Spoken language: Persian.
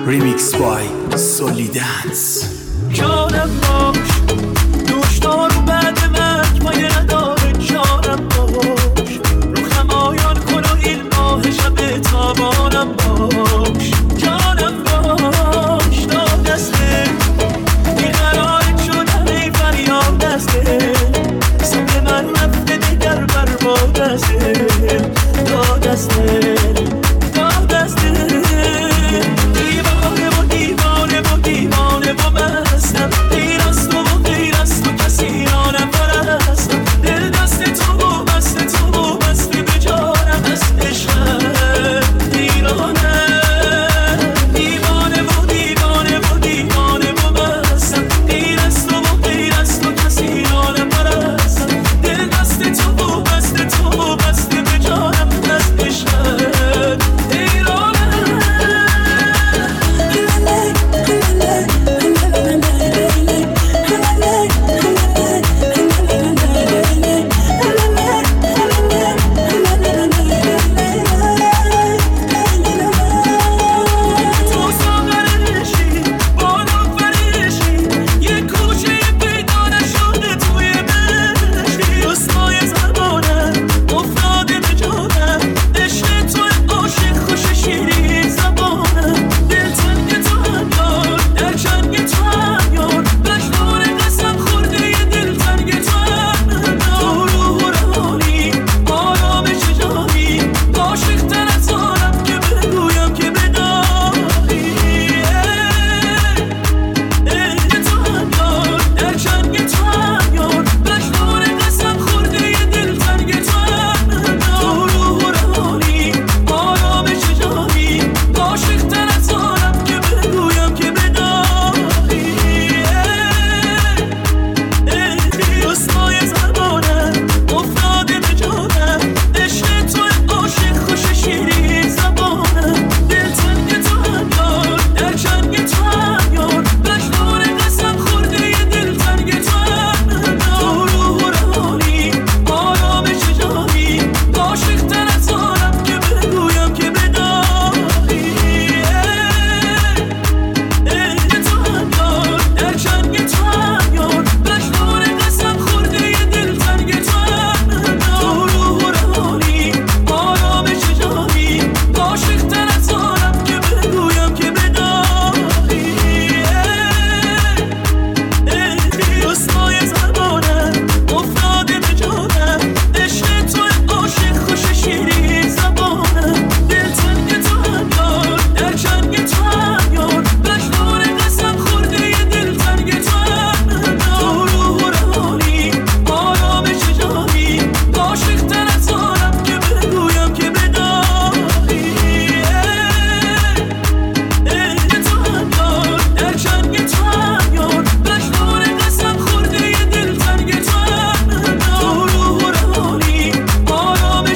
Remix by Solidance. جانم باش دوشدار و بعد مرگ پایه نداره. جانم باش رو خمایان کن و این ماه شب تابانم باش. جانم باش تا دسته بیقرارت شدم ای فریاد دسته. سمت من رفته دگر بر بادسته.